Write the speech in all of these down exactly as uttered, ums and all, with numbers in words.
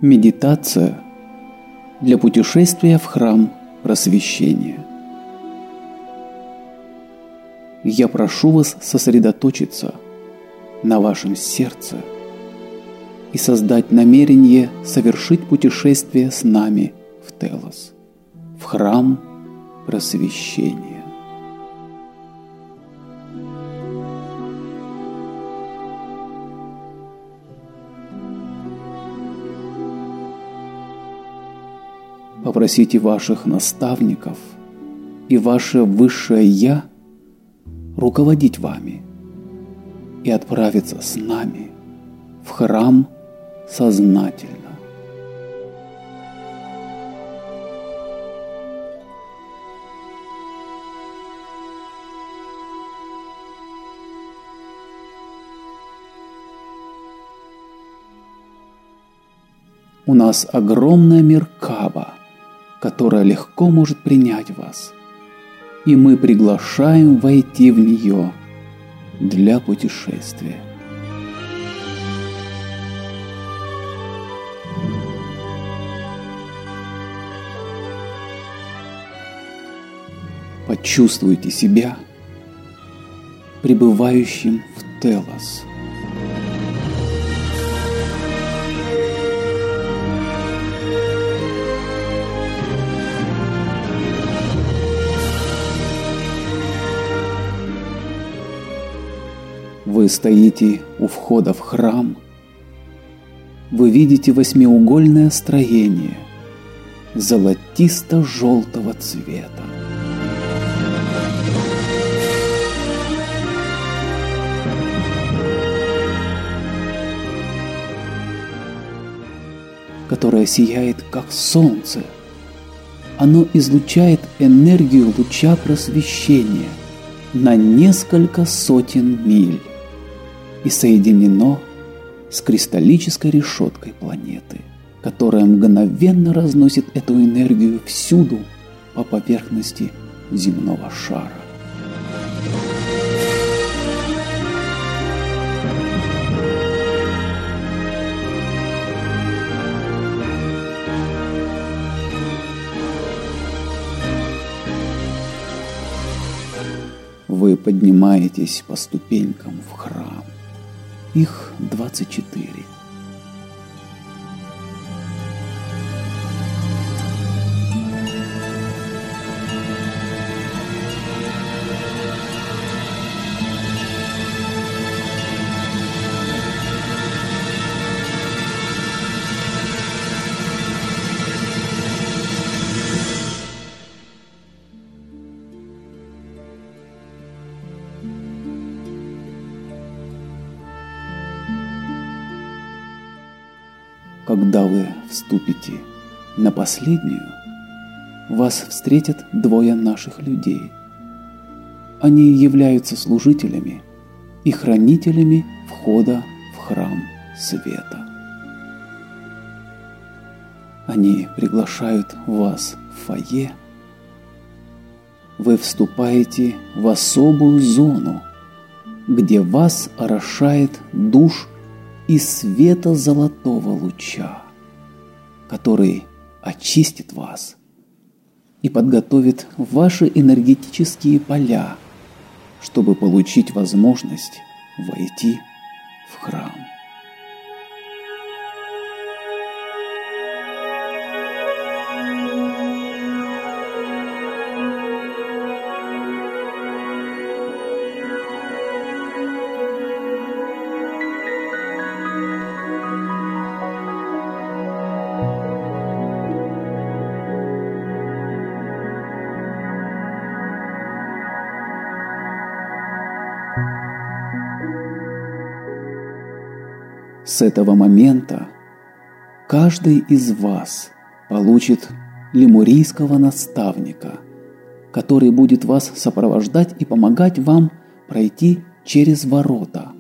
Медитация для путешествия в храм просвещения. Я прошу вас сосредоточиться на вашем сердце и создать намерение совершить путешествие с нами в Телос, в храм просвещения. Попросите ваших наставников и ваше высшее Я руководить вами и отправиться с нами в храм сознательно. У нас огромная Меркаба, которая легко может принять вас, и мы приглашаем войти в нее для путешествия. Почувствуйте себя пребывающим в Телос. Вы стоите у входа в храм. Вы видите восьмиугольное строение золотисто-желтого цвета. Которое сияет как солнце. Оно излучает энергию луча просвещения на несколько сотен миль и соединено с кристаллической решеткой планеты, которая мгновенно разносит эту энергию всюду по поверхности земного шара. Вы поднимаетесь по ступенькам в храм. Их двадцать четыре. Когда вы вступите на последнюю, вас встретят двое наших людей. Они являются служителями и хранителями входа в храм света. Они приглашают вас в фойе. Вы вступаете в особую зону, где вас орошает душ из света золотого луча, который очистит вас и подготовит ваши энергетические поля, чтобы получить возможность войти в храм. С этого момента каждый из вас получит лемурийского наставника, который будет вас сопровождать и помогать вам пройти через ворота.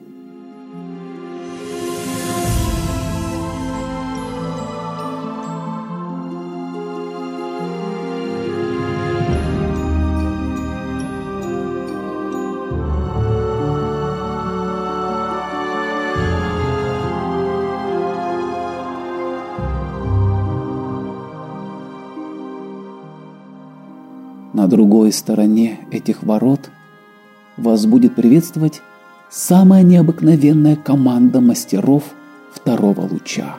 на другой стороне этих ворот вас будет приветствовать самая необыкновенная команда мастеров второго луча.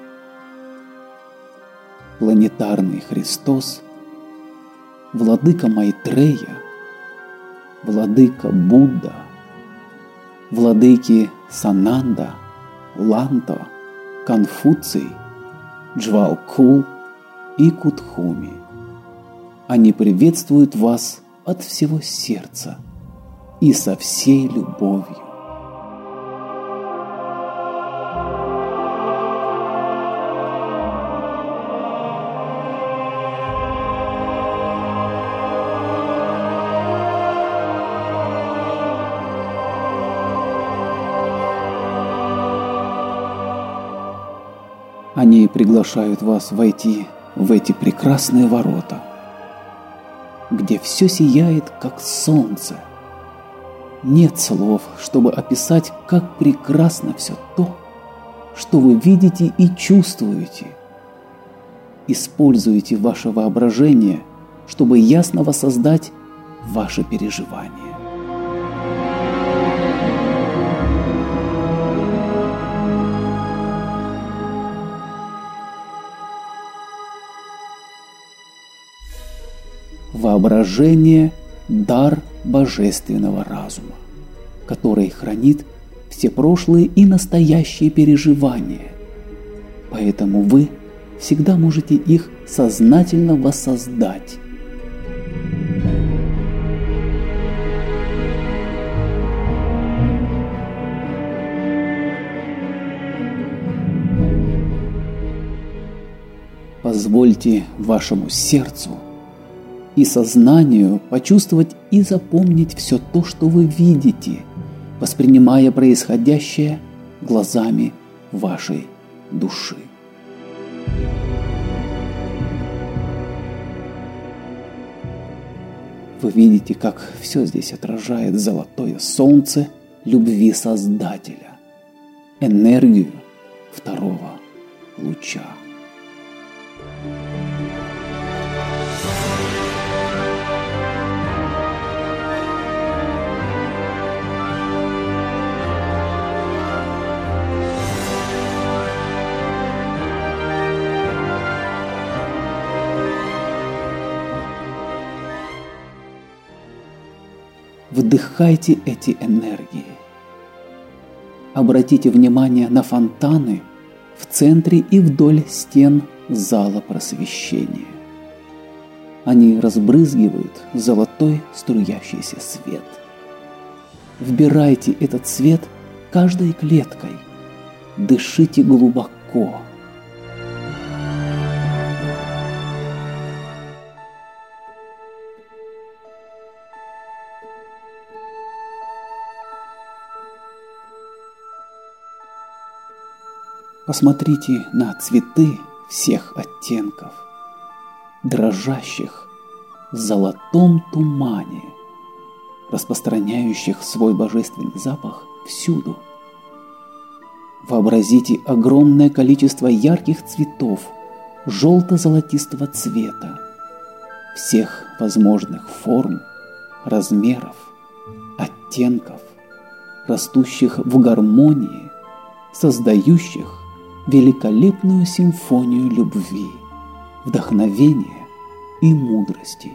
Планетарный Христос, Владыка Майтрея, Владыка Будда, Владыки Сананда, Ланто, Конфуций, Джвалкул и Кутхуми. Они приветствуют вас от всего сердца и со всей любовью. Они приглашают вас войти в эти прекрасные ворота, где все сияет, как солнце. Нет слов, чтобы описать, как прекрасно все то, что вы видите и чувствуете. Используйте ваше воображение, чтобы ясно воссоздать ваши переживания. Воображение – дар божественного разума, который хранит все прошлые и настоящие переживания. Поэтому вы всегда можете их сознательно воссоздать. Позвольте вашему сердцу и сознанию почувствовать и запомнить все то, что вы видите, воспринимая происходящее глазами вашей души. Вы видите, как все здесь отражает золотое солнце любви Создателя, энергию второго луча. Вдыхайте эти энергии. Обратите внимание на фонтаны в центре и вдоль стен зала просвещения. Они разбрызгивают золотой струящийся свет. Вбирайте этот свет каждой клеткой. Дышите глубоко. Посмотрите на цветы всех оттенков, дрожащих в золотом тумане, распространяющих свой божественный запах всюду. Вообразите огромное количество ярких цветов желто-золотистого цвета, всех возможных форм, размеров, оттенков, растущих в гармонии, создающих великолепную симфонию любви, вдохновения и мудрости.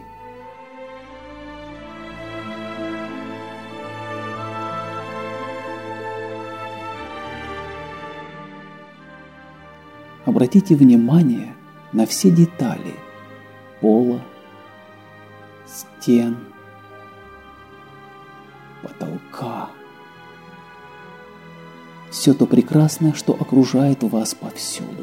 Обратите внимание на все детали пола, стен, потолка. Все то прекрасное, что окружает вас повсюду.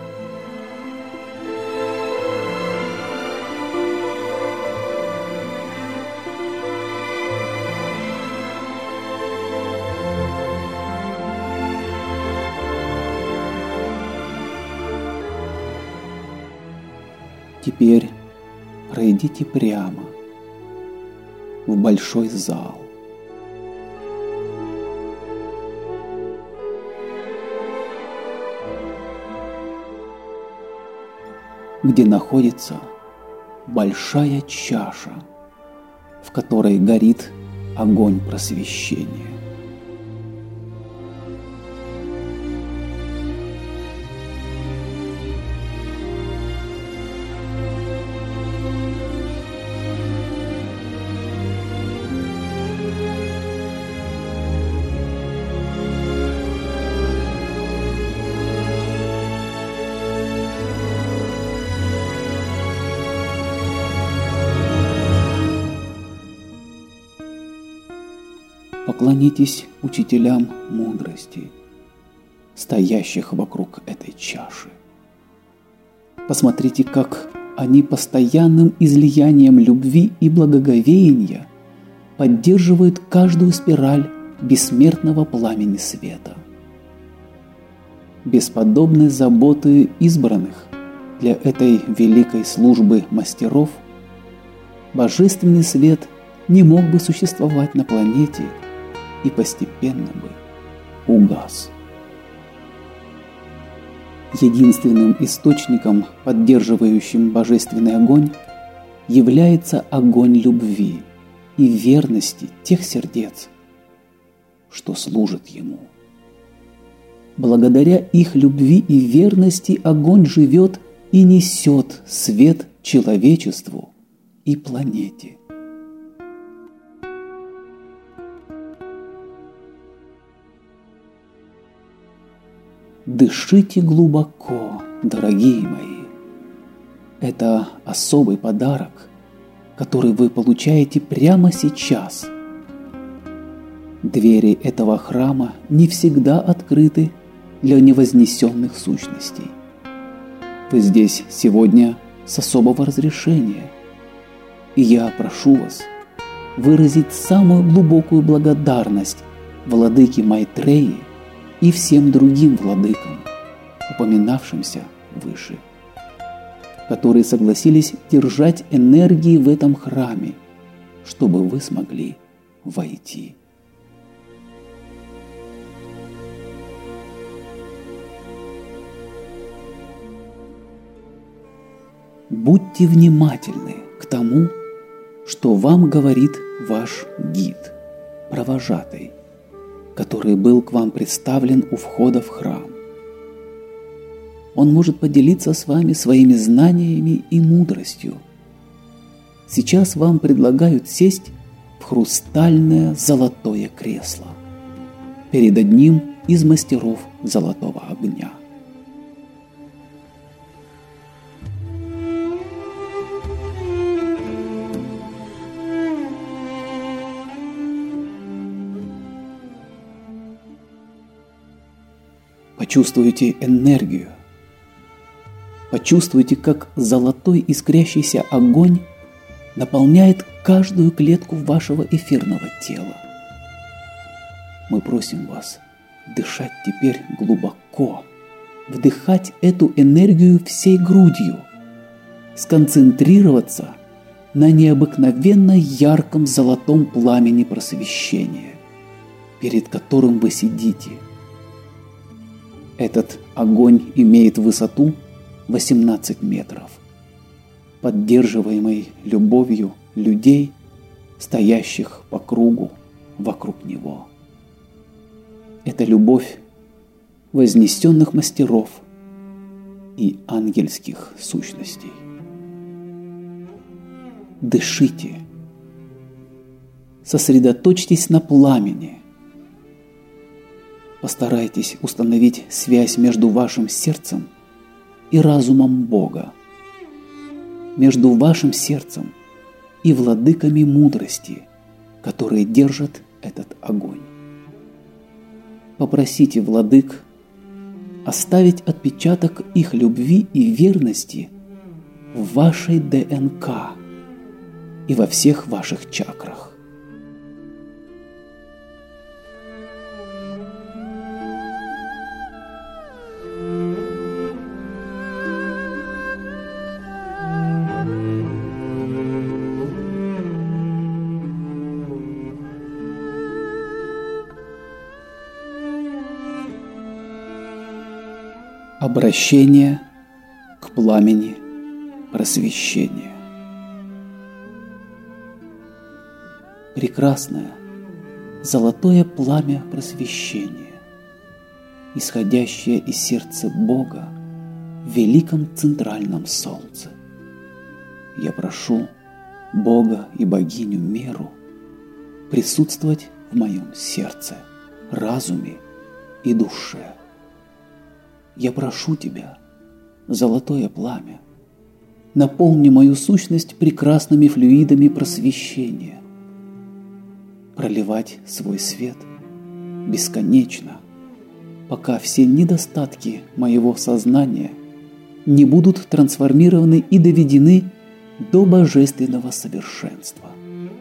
Теперь пройдите прямо в большой зал. Где находится большая чаша, в которой горит огонь просвещения. Поклонитесь учителям мудрости, стоящих вокруг этой чаши. Посмотрите, как они постоянным излиянием любви и благоговения поддерживают каждую спираль бессмертного пламени света. Без подобной заботы избранных для этой великой службы мастеров божественный свет не мог бы существовать на планете и постепенно бы угас. Единственным источником, поддерживающим божественный огонь, является огонь любви и верности тех сердец, что служат ему. Благодаря их любви и верности огонь живет и несет свет человечеству и планете. Дышите глубоко, дорогие мои. Это особый подарок, который вы получаете прямо сейчас. Двери этого храма не всегда открыты для невознесенных сущностей. Вы здесь сегодня с особого разрешения, и я прошу вас выразить самую глубокую благодарность владыке Майтреи и всем другим владыкам, упоминавшимся выше, которые согласились держать энергии в этом храме, чтобы вы смогли войти. Будьте внимательны к тому, что вам говорит ваш гид, провожатый, который был к вам представлен у входа в храм. Он может поделиться с вами своими знаниями и мудростью. Сейчас вам предлагают сесть в хрустальное золотое кресло перед одним из мастеров золотого огня. Почувствуйте энергию. Почувствуйте, как золотой искрящийся огонь наполняет каждую клетку вашего эфирного тела. Мы просим вас дышать теперь глубоко, вдыхать эту энергию всей грудью, сконцентрироваться на необыкновенно ярком золотом пламени просвещения, перед которым вы сидите. Этот огонь имеет высоту восемнадцать метров, поддерживаемый любовью людей, стоящих по кругу вокруг него. Это любовь вознесенных мастеров и ангельских сущностей. Дышите, сосредоточьтесь на пламени. Постарайтесь установить связь между вашим сердцем и разумом Бога, между вашим сердцем и владыками мудрости, которые держат этот огонь. Попросите владык оставить отпечаток их любви и верности в вашей ДНК и во всех ваших чакрах. Обращение к пламени просвещения. прекрасное, золотое пламя просвещения, исходящее из сердца Бога в великом центральном солнце. Я прошу Бога и богиню Меру присутствовать в моем сердце, разуме и душе. Я прошу Тебя, золотое пламя, наполни мою сущность прекрасными флюидами просвещения, проливать свой свет бесконечно, пока все недостатки моего сознания не будут трансформированы и доведены до божественного совершенства.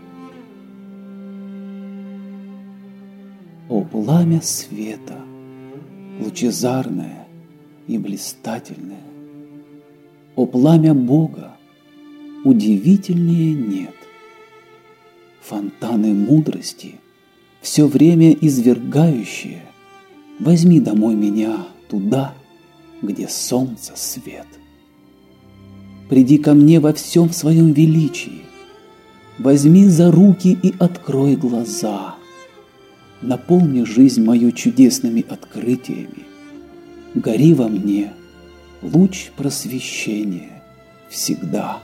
О пламя света, лучезарное и блистательное! О пламя Бога, удивительнее нет! Фонтаны мудрости, все время извергающие, возьми домой меня туда, где солнце свет. Приди ко мне во всем своем величии, возьми за руки и открой глаза, наполни жизнь мою чудесными открытиями, гори во мне луч просвещения всегда.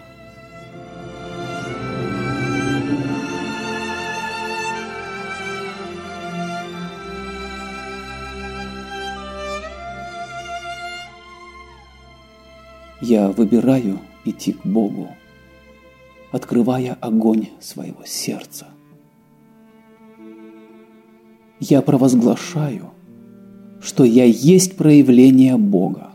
Я выбираю идти к Богу, открывая огонь своего сердца. Я провозглашаю, что я есть проявление Бога.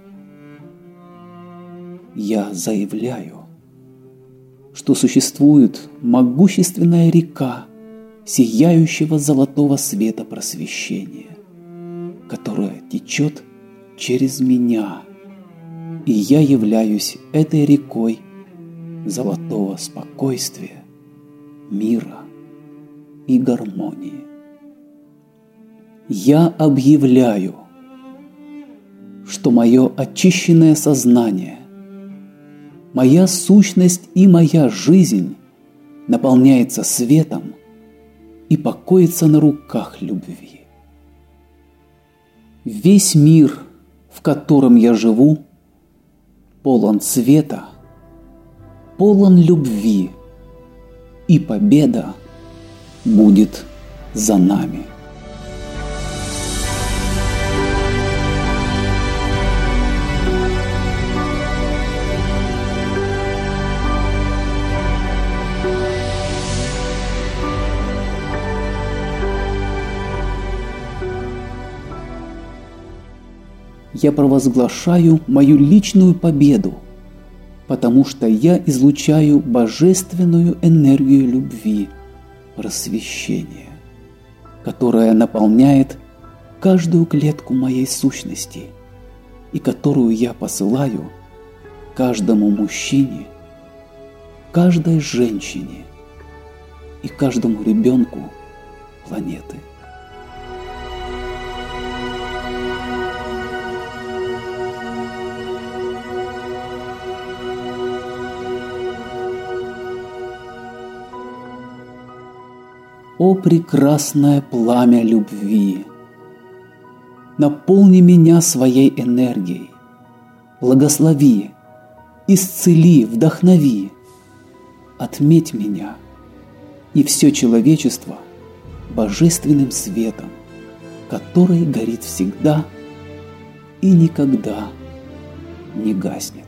Я заявляю, что существует могущественная река сияющего золотого света просвещения, которая течет через меня, и я являюсь этой рекой золотого спокойствия, мира и гармонии. Я объявляю, что мое очищенное сознание, моя сущность и моя жизнь наполняется светом и покоится на руках любви. Весь мир, в котором я живу, полон света, полон любви, и победа будет за нами. Я провозглашаю мою личную победу, потому что я излучаю божественную энергию любви, просвещения, которая наполняет каждую клетку моей сущности и которую я посылаю каждому мужчине, каждой женщине и каждому ребенку планеты. О прекрасное пламя любви! Наполни меня своей энергией, благослови, исцели, вдохнови, отметь меня и все человечество божественным светом, который горит всегда и никогда не гаснет.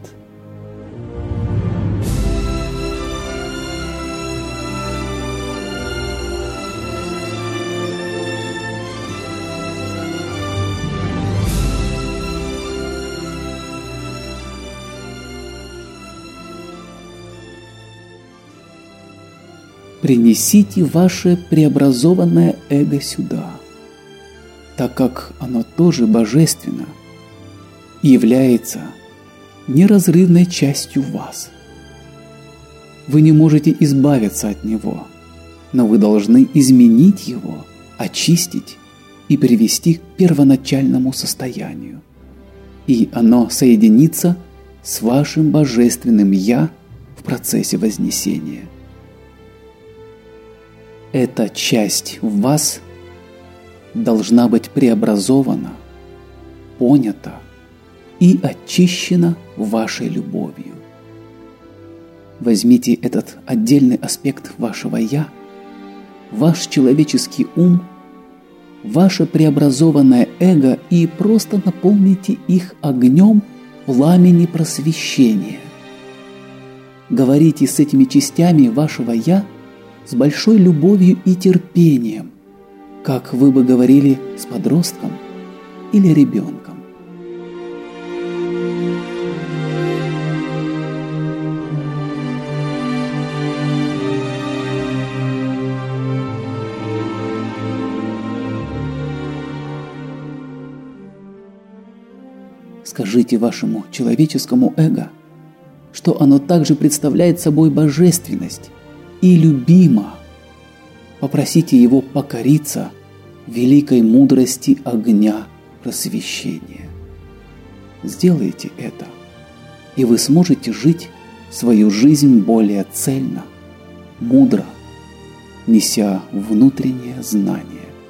Принесите ваше преобразованное эго сюда, так как оно тоже божественно и является неразрывной частью вас. Вы не можете избавиться от него, но вы должны изменить его, очистить и привести к первоначальному состоянию. И оно соединится с вашим божественным «Я» в процессе вознесения. эта часть в вас должна быть преобразована, понята и очищена вашей любовью. Возьмите этот отдельный аспект вашего «я», ваш человеческий ум, ваше преобразованное эго и просто наполните их огнем пламени просвещения. Говорите с этими частями вашего «я» с большой любовью и терпением, как вы бы говорили с подростком или ребенком. Скажите вашему человеческому эго, что оно также представляет собой божественность и любимо. Попросите его покориться великой мудрости огня просвещения. Сделайте это, и вы сможете жить свою жизнь более цельно, мудро, неся внутреннее знание.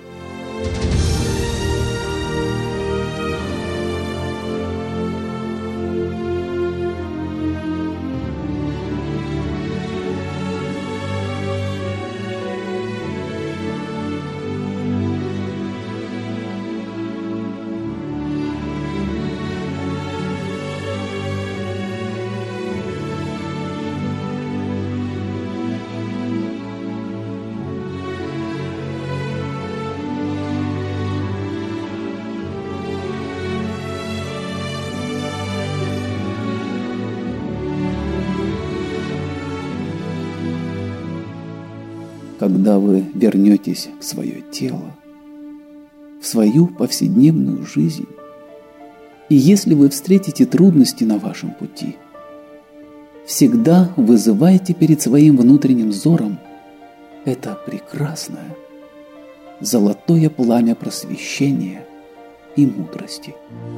Когда вы вернетесь в свое тело, в свою повседневную жизнь, и если вы встретите трудности на вашем пути, всегда вызывайте перед своим внутренним взором это прекрасное, золотое пламя просвещения и мудрости.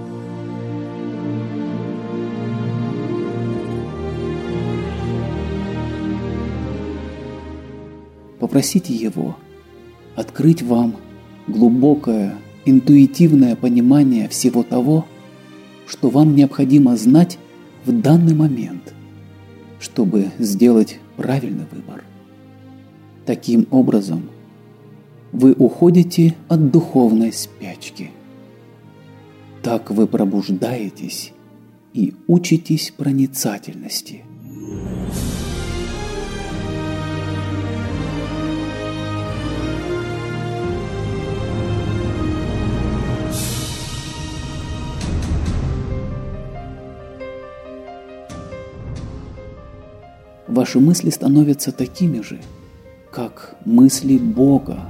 Попросите его открыть вам глубокое, интуитивное понимание всего того, что вам необходимо знать в данный момент, чтобы сделать правильный выбор. Таким образом, вы уходите от духовной спячки. Так вы пробуждаетесь и учитесь проницательности. Ваши мысли становятся такими же, как мысли Бога.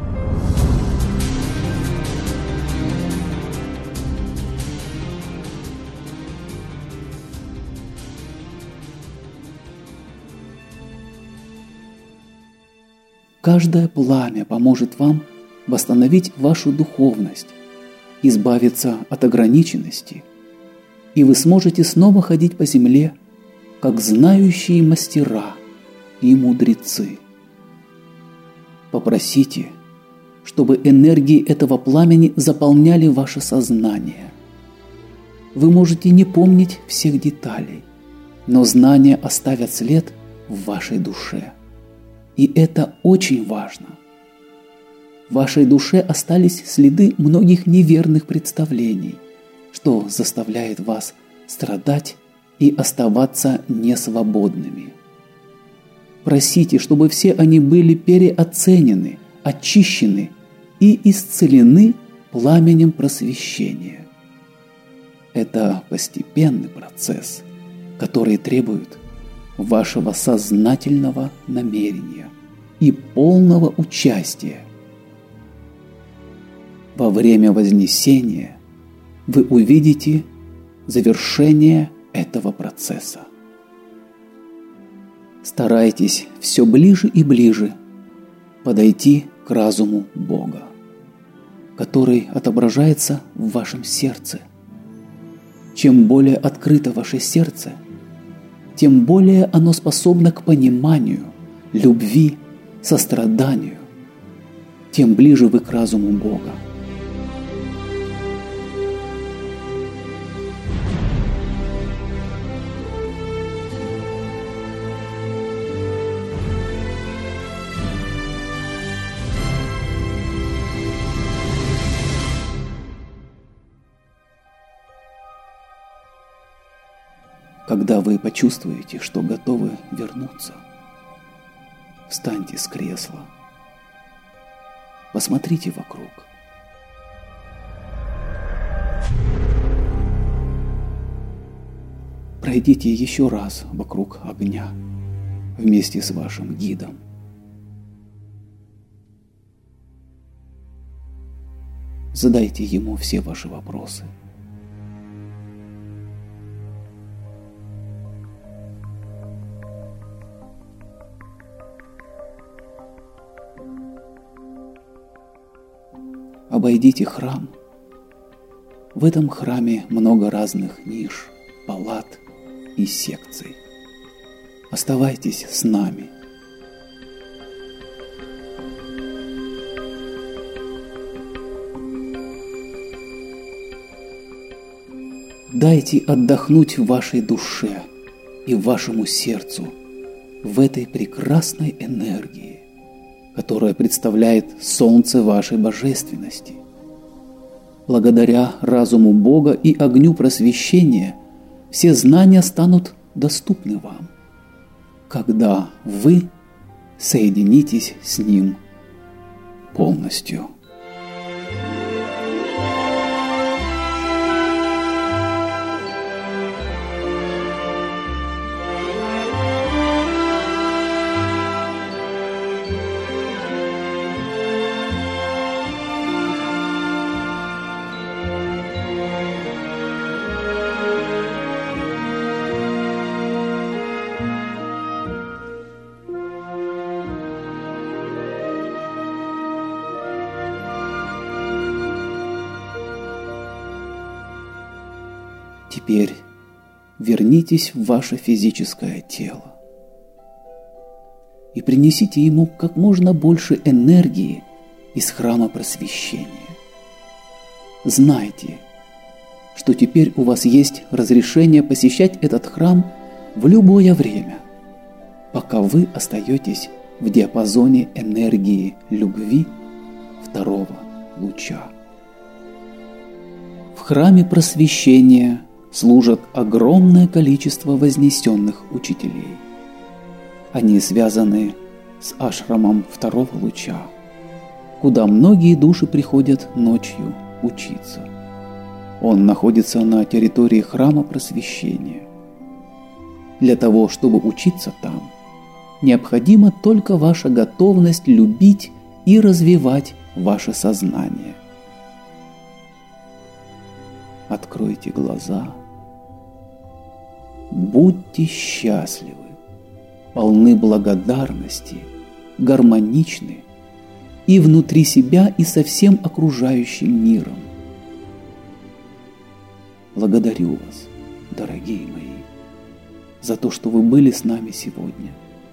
Каждое пламя поможет вам восстановить вашу духовность, избавиться от ограниченности, и вы сможете снова ходить по земле, как знающие мастера и мудрецы. Попросите, чтобы энергии этого пламени заполняли ваше сознание. Вы можете не помнить всех деталей, но знания оставят след в вашей душе. И это очень важно. В вашей душе остались следы многих неверных представлений, что заставляет вас страдать и оставаться несвободными. Просите, чтобы все они были переоценены, очищены и исцелены пламенем просвещения. Это постепенный процесс, который требует вашего сознательного намерения и полного участия. Во время вознесения вы увидите завершение этого процесса. Старайтесь все ближе и ближе подойти к разуму Бога, который отображается в вашем сердце. Чем более открыто ваше сердце, тем более оно способно к пониманию, любви, состраданию тем ближе вы к разуму Бога. Когда вы почувствуете, что готовы вернуться, встаньте с кресла, посмотрите вокруг. Пройдите еще раз вокруг огня вместе с вашим гидом. Задайте ему все ваши вопросы. Обойдите храм. В этом храме много разных ниш, палат и секций. Оставайтесь с нами. Дайте отдохнуть вашей душе и вашему сердцу в этой прекрасной энергии, которая представляет солнце вашей божественности. Благодаря разуму Бога и огню просвещения все знания станут доступны вам, когда вы соединитесь с Ним полностью. Теперь вернитесь в ваше физическое тело и принесите ему как можно больше энергии из храма просвещения. Знайте, что теперь у вас есть разрешение посещать этот храм в любое время, пока вы остаетесь в диапазоне энергии любви второго луча. В храме просвещения служат огромное количество вознесенных учителей. Они связаны с ашрамом второго луча, куда многие души приходят ночью учиться. Он находится на территории храма просвещения. Для того, чтобы учиться там, необходима только ваша готовность любить и развивать ваше сознание. Откройте глаза. Будьте счастливы, полны благодарности, гармоничны и внутри себя, и со всем окружающим миром. Благодарю вас, дорогие мои, за то, что вы были с нами сегодня.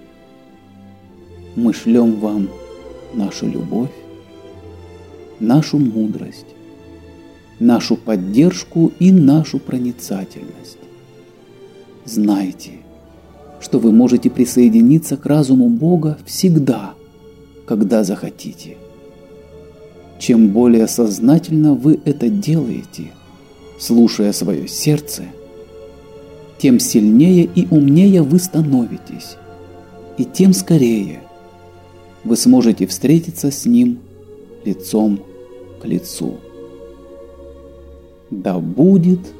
Мы шлем вам нашу любовь, нашу мудрость, нашу поддержку и нашу проницательность. Знайте, что вы можете присоединиться к разуму Бога всегда, когда захотите. Чем более сознательно вы это делаете, слушая свое сердце, тем сильнее и умнее вы становитесь, и тем скорее вы сможете встретиться с Ним лицом к лицу. Да будет